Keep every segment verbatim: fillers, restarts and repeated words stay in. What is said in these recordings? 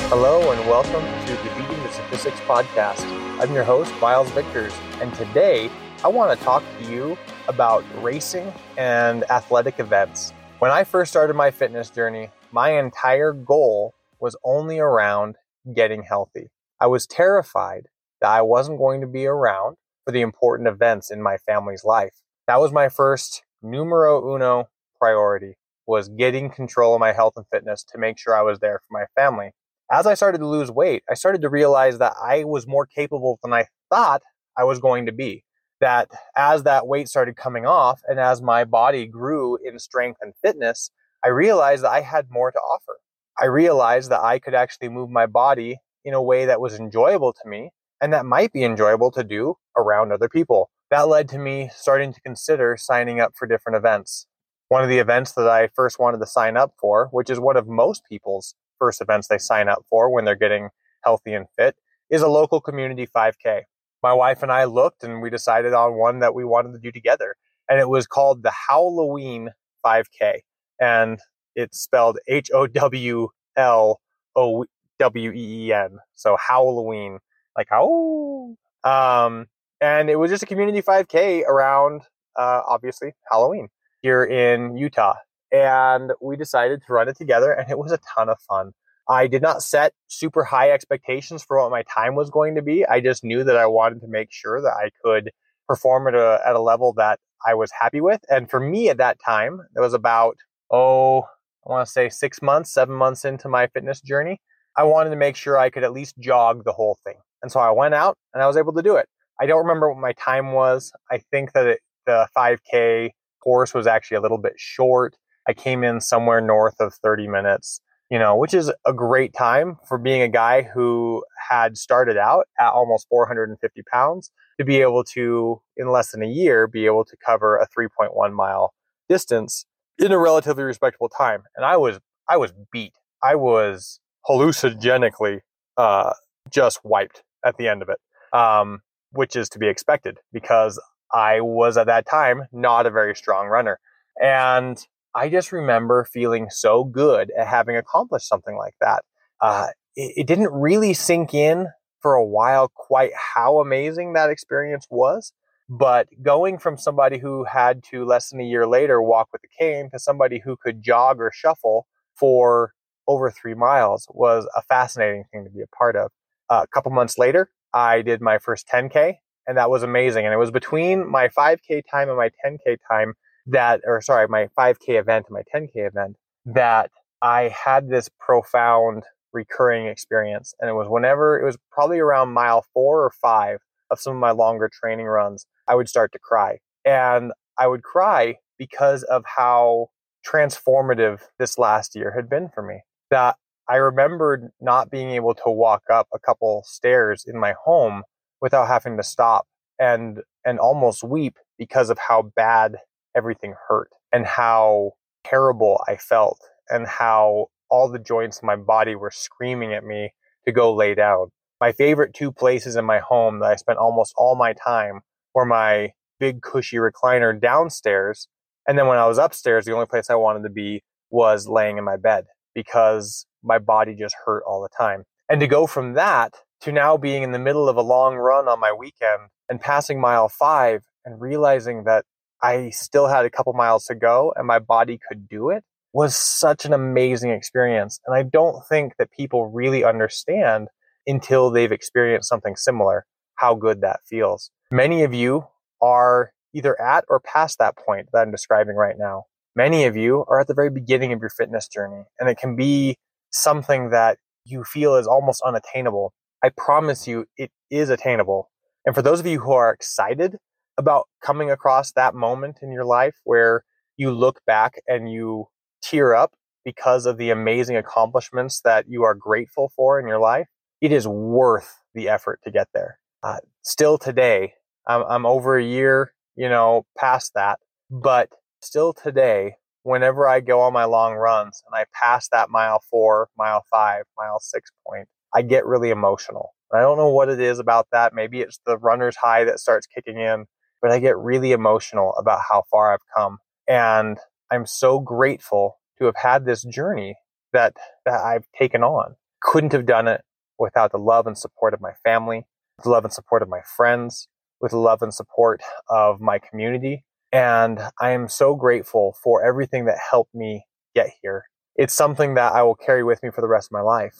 Hello and welcome to the Beating the Statistics podcast. I'm your host, Miles Victors, and today I want to talk to you about racing and athletic events. When I first started my fitness journey, my entire goal was only around getting healthy. I was terrified that I wasn't going to be around for the important events in my family's life. That was my first numero uno priority, was getting control of my health and fitness to make sure I was there for my family. As I started to lose weight, I started to realize that I was more capable than I thought I was going to be. That as that weight started coming off and as my body grew in strength and fitness, I realized that I had more to offer. I realized that I could actually move my body in a way that was enjoyable to me and that might be enjoyable to do around other people. That led to me starting to consider signing up for different events. One of the events that I first wanted to sign up for, which is one of most people's first events they sign up for when they're getting healthy and fit, is a local community five K. My wife and I looked and we decided on one that we wanted to do together. And it was called the Howloween five K. And it's spelled H O W L O W E E N. So Howloween, like how? Um, and it was just a community five K around, uh, obviously, Halloween here in Utah. And we decided to run it together, and it was a ton of fun. I did not set super high expectations for what my time was going to be. I just knew that I wanted to make sure that I could perform at a, at a level that I was happy with. And for me at that time, it was about, oh, I want to say six months, seven months into my fitness journey. I wanted to make sure I could at least jog the whole thing. And so I went out and I was able to do it. I don't remember what my time was. I think that it, the five K course was actually a little bit short. I came in somewhere north of thirty minutes, you know, which is a great time for being a guy who had started out at almost four hundred fifty pounds to be able to, in less than a year, be able to cover a three point one mile distance in a relatively respectable time. And I was, I was beat. I was hallucinogenically uh, just wiped at the end of it, um, which is to be expected because I was at that time not a very strong runner. And I just remember feeling so good at having accomplished something like that. Uh, it, it didn't really sink in for a while quite how amazing that experience was. But going from somebody who had to less than a year later walk with a cane to somebody who could jog or shuffle for over three miles was a fascinating thing to be a part of. Uh, a couple months later, I did my first ten K, and that was amazing. And it was between my five K time and my ten K time that, or sorry, my five K event and my ten K event, that I had this profound recurring experience. And it was whenever, it was probably around mile four or five of some of my longer training runs, I would start to cry. And I would cry because of how transformative this last year had been for me. That I remembered not being able to walk up a couple stairs in my home without having to stop and and almost weep because of how bad everything hurt and how terrible I felt and how all the joints in my body were screaming at me to go lay down. My favorite two places in my home that I spent almost all my time were my big cushy recliner downstairs. And then when I was upstairs, the only place I wanted to be was laying in my bed because my body just hurt all the time. And to go from that to now being in the middle of a long run on my weekend and passing mile five and realizing that I still had a couple miles to go and my body could do it was such an amazing experience. And I don't think that people really understand until they've experienced something similar, how good that feels. Many of you are either at or past that point that I'm describing right now. Many of you are at the very beginning of your fitness journey, and it can be something that you feel is almost unattainable. I promise you it is attainable. And for those of you who are excited about coming across that moment in your life where you look back and you tear up because of the amazing accomplishments that you are grateful for in your life, it is worth the effort to get there. Uh, still today, I'm, I'm over a year, you know, past that, but still today, whenever I go on my long runs and I pass that mile four, mile five, mile six point, I get really emotional. I don't know what it is about that. Maybe it's the runner's high that starts kicking in, but I get really emotional about how far I've come. And I'm so grateful to have had this journey that, that I've taken on. couldn't have done it without the love and support of my family, the love and support of my friends, with the love and support of my community. And I am so grateful for everything that helped me get here. It's something that I will carry with me for the rest of my life,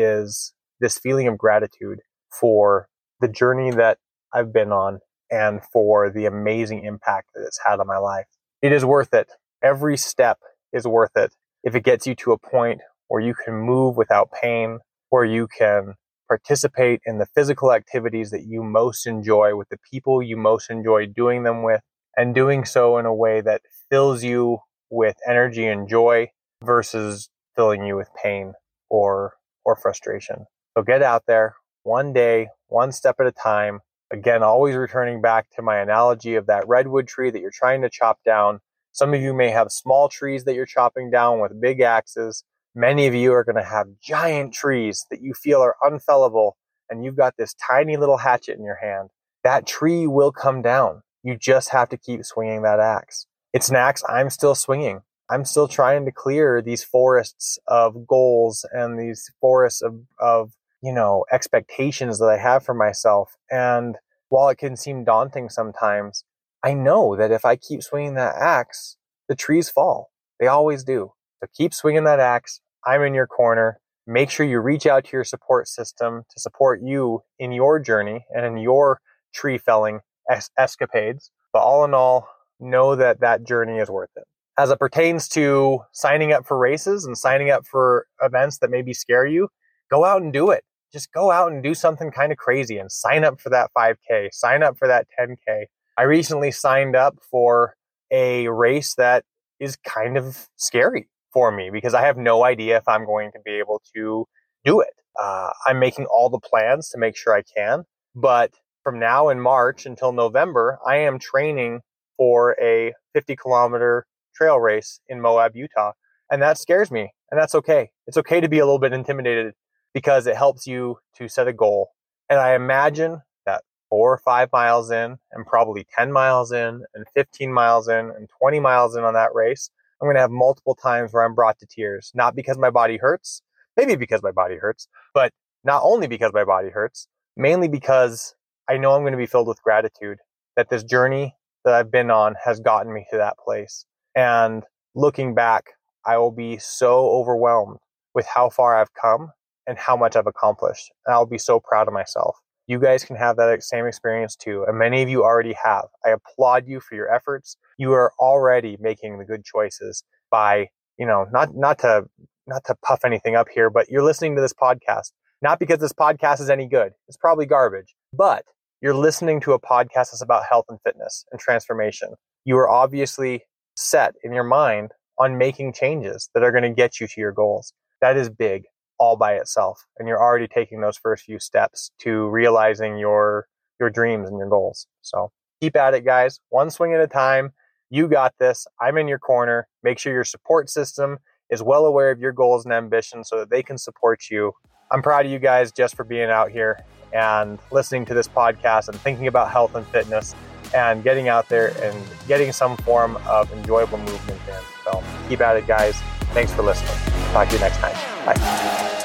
is this feeling of gratitude for the journey that I've been on and for the amazing impact that it's had on my life. It is worth it. Every step is worth it if it gets you to a point where you can move without pain, where you can participate in the physical activities that you most enjoy with the people you most enjoy doing them with, and doing so in a way that fills you with energy and joy versus filling you with pain or or frustration. So get out there, one day, one step at a time. Again, always returning back to my analogy of that redwood tree that you're trying to chop down. Some of you may have small trees that you're chopping down with big axes. Many of you are going to have giant trees that you feel are unfellable, and you've got this tiny little hatchet in your hand. That tree will come down. You just have to keep swinging that axe. It's an axe I'm still swinging. I'm still trying to clear these forests of goals and these forests of, of, you know, expectations that I have for myself. And while it can seem daunting sometimes, I know that if I keep swinging that axe, the trees fall. They always do. So keep swinging that axe. I'm in your corner. Make sure you reach out to your support system to support you in your journey and in your tree felling es- escapades. But all in all, know that that journey is worth it. As it pertains to signing up for races and signing up for events that maybe scare you, go out and do it. Just go out and do something kind of crazy and sign up for that five K, sign up for that ten K. I recently signed up for a race that is kind of scary for me because I have no idea if I'm going to be able to do it. Uh, I'm making all the plans to make sure I can, but from now in March until November, I am training for a fifty kilometer trail race in Moab, Utah. And that scares me. And that's okay. It's okay to be a little bit intimidated because it helps you to set a goal. And I imagine that four or five miles in and probably ten miles in and fifteen miles in and twenty miles in on that race, I'm going to have multiple times where I'm brought to tears. Not because my body hurts, maybe because my body hurts, but not only because my body hurts, mainly because I know I'm going to be filled with gratitude that this journey that I've been on has gotten me to that place. And looking back, I will be so overwhelmed with how far I've come and how much I've accomplished. And I'll be so proud of myself. You guys can have that same experience too. And many of you already have. I applaud you for your efforts. You are already making the good choices by, you know, not, not to, not to puff anything up here, but you're listening to this podcast, not because this podcast is any good. It's probably garbage, but you're listening to a podcast that's about health and fitness and transformation. You are obviously set in your mind on making changes that are going to get you to your goals. That is big all by itself. And you're already taking those first few steps to realizing your, your dreams and your goals. So keep at it, guys. One swing at a time. You got this. I'm in your corner. Make sure your support system is well aware of your goals and ambitions so that they can support you. I'm proud of you guys just for being out here and listening to this podcast and thinking about health and fitness and getting out there and getting some form of enjoyable movement in. So keep at it, guys. Thanks for listening. Talk to you next time. Bye.